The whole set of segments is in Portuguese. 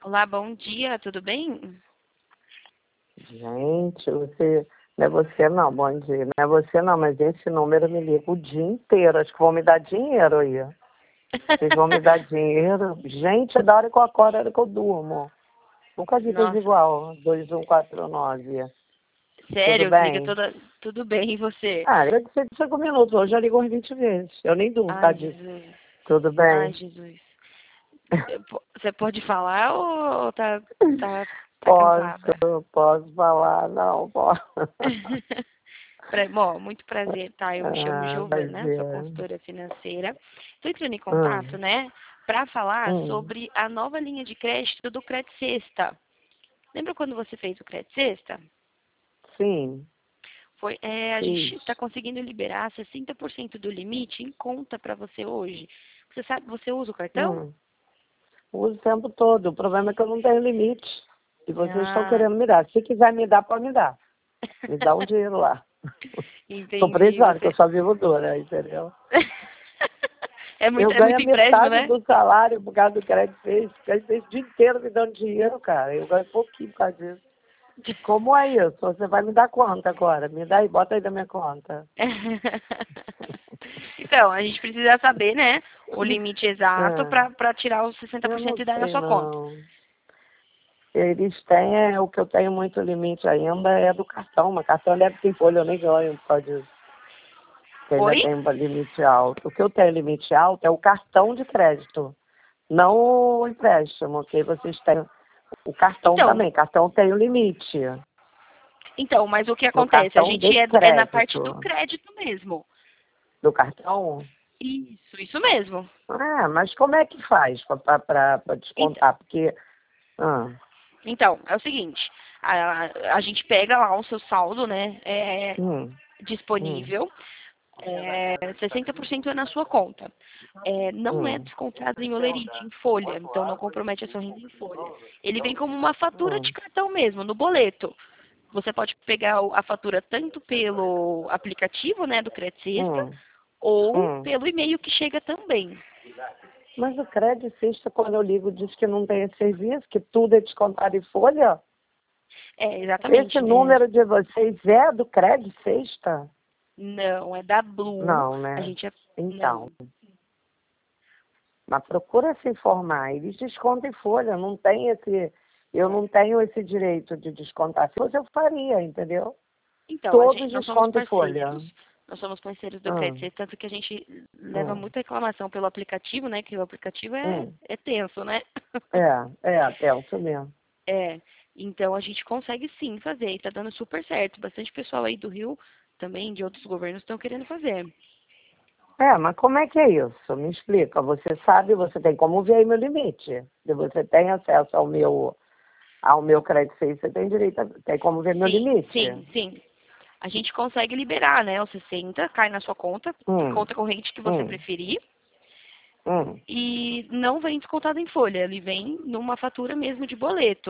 Olá, bom dia, tudo bem? Gente, você. Não é você não, bom dia. Não é você não, mas esse número me liga o dia inteiro. Acho que vão me dar dinheiro aí. Vocês vão me dar dinheiro. Gente, é da hora que eu acordo, é da hora que eu durmo. Nunca vi coisa Nossa, igual. 2149. Tudo sério, liga bem? toda. Tudo bem, e você? Ah, eu disse 5 minutos. Hoje já ligou uns 20 vezes. Eu nem durmo, tá Ai, disso. Jesus. Tudo Ai, bem? Jesus. Você pode falar ou tá cansada? Posso falar? Não, posso. Bom, muito prazer, tá? Eu me chamo Ah, Giovana, sou prazer. consultora financeira. Estou entrando em Hum, contato, né, para falar hum, sobre a nova linha de crédito do Credit Sexta. Lembra quando você fez o Credit Sexta? sim, A gente fiz. está conseguindo liberar 60% do limite em conta para você hoje. Você sabe, você usa o cartão? Hum. Uso o tempo todo. O problema é que eu não tenho limite. E vocês estão Ah, querendo me dar. Se quiser me dar, pode me dar. Me dá um dinheiro lá. Estou entendi. precisando, que eu Você. só vivo dura, entendeu? Eu É ganho muito a empréstimo, metade né? do salário por causa do crédito fez. O crédito fez o dia inteiro me dando dinheiro, cara. Eu ganho pouquinho por causa disso. Como é isso? Você vai me dar conta agora? Me dá aí, bota aí da minha conta. Então, a gente precisa saber, né, o limite exato Ah, para tirar os eu 60% não e dar na sei, sua conta. não. Eles têm, o que eu tenho muito limite ainda é do cartão, mas cartão deve ter folha, eu nem ganho por causa disso. Que ainda Oi? tem um limite alto. O que eu tenho limite alto é o cartão de crédito, não o empréstimo, que vocês têm o cartão Então, também. Cartão tem o limite mas o que do acontece? A cartão de gente é na parte do crédito. crédito mesmo. Do cartão? Isso mesmo. Ah, mas como é que faz para Então, descontar? Porque, ah, Então, é o seguinte, a gente pega lá o seu saldo, né, hum, hum, disponível, 60% é na sua conta. Não é hum, descontado em olerite, em folha, então não compromete a sua renda em folha. Ele vem como uma fatura de hum, cartão mesmo, no boleto. Você pode pegar a fatura tanto pelo aplicativo, né, do Credit Sexta, hum, ou hum. pelo e-mail que chega também. Mas o crédito, quando eu ligo, diz que não tem esse serviço, que tudo é descontado em folha. Esse Exatamente. número de vocês é do crédito sexta? Não, é da Blue. Não, A né? gente Então, não. mas procura se informar. Eles descontam em folha, não tem esse. Eu não tenho esse direito de descontar. Se fosse, eu faria, entendeu? Então, Todos nós somos descontam em folha. parceiros. Nós somos parceiros do Hum, Credit, tanto que a gente leva hum, muita reclamação pelo aplicativo, né? Que o aplicativo hum. é tenso, né? Tenso mesmo. É. Então a gente consegue sim fazer e tá dando super certo. Bastante pessoal aí do Rio, também de outros governos, estão querendo fazer. Mas como é que é isso? Me explica. Você sabe, você tem como ver aí meu limite. Se você tem acesso ao meu crédito safe, você tem direito, tem como ver meu Sim, limite. sim. A gente consegue liberar, né? Os 60, cai na sua conta, Hum, conta corrente que você hum, preferir. hum. E não vem descontado em folha, ele vem numa fatura mesmo de boleto.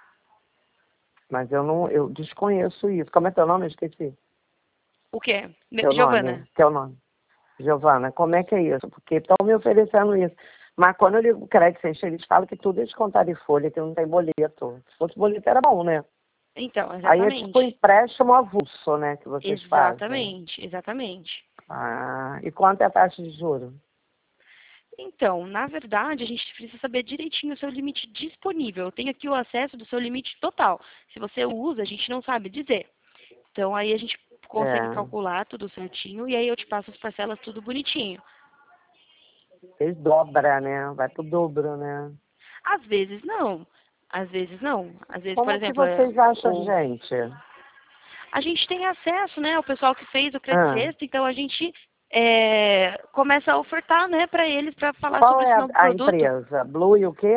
Mas eu desconheço isso. Como é teu nome? Eu esqueci. O quê? Teu nome, Giovana, teu nome. Giovana, como é que é isso? Porque estão me oferecendo isso. Mas quando eu ligo o crédito safe, eles falam que tudo é descontado em folha, que não tem boleto. Se fosse boleto era bom, né? então, Aí é tipo um exatamente. empréstimo avulso, né, que vocês fazem. Exatamente. E quanto é a taxa de juros? Então, na verdade, a gente precisa saber direitinho o seu limite disponível. Eu tenho aqui o acesso do seu limite total. Se você usa, a gente não sabe dizer. Então, aí a gente consegue É, calcular tudo certinho e aí eu te passo as parcelas tudo bonitinho. vocês dobram, né? Vai pro dobro, né? Às vezes não. Às vezes não. Às vezes, por Como que exemplo, vocês acham, gente? a gente tem acesso, né, ao pessoal que fez o Credit Ah, Sexta, então a gente começa a ofertar, né, para eles para falar qual sobre é esse a, novo a produto. empresa? Blue e o quê?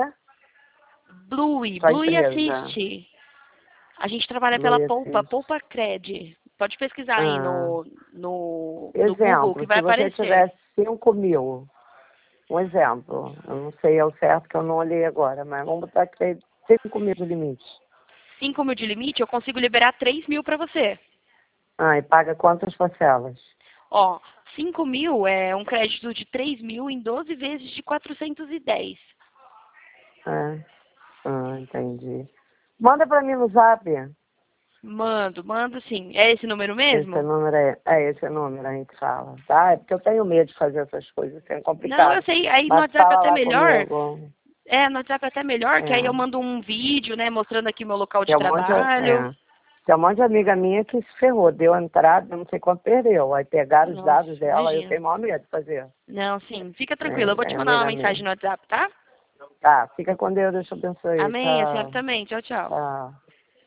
Sua Blue empresa. Assist. A gente trabalha Blue pela e Poupa, Assist. Poupa Cred. Pode pesquisar aí Ah, no Google que exemplo, vai se você aparecer. tivesse 5.000, um exemplo, eu não sei ao certo que eu não olhei agora, mas vamos botar que tem 5.000 de limite. 5 mil de limite, eu consigo liberar 3 mil para você. E paga quantas parcelas? Ó, 5 mil é um crédito de 3 mil em 12 vezes de 410. É. Ah, entendi. Manda pra mim no Zap. Mando sim. É esse número mesmo? Esse número esse número, a gente fala, tá? É porque eu tenho medo de fazer essas coisas, assim, é Não, complicado. eu sei. Aí no Mas WhatsApp é fala até lá melhor. comigo. É, no WhatsApp é até melhor, que aí eu É. mando um vídeo, né, mostrando aqui o meu local de Tem um monte de, trabalho. tem um monte de amiga minha que se ferrou, deu entrada, não sei quanto perdeu. Aí pegaram os Nossa, dados dela, aí eu imagino. tenho maior medo de fazer. Não, sim, fica tranquilo. Eu vou te É mandar uma amiga mensagem minha. no WhatsApp, tá? Tá, fica com Deus, Deus te abençoe. Amém, a senhora Tchau. também. Tchau, tchau. Tchau.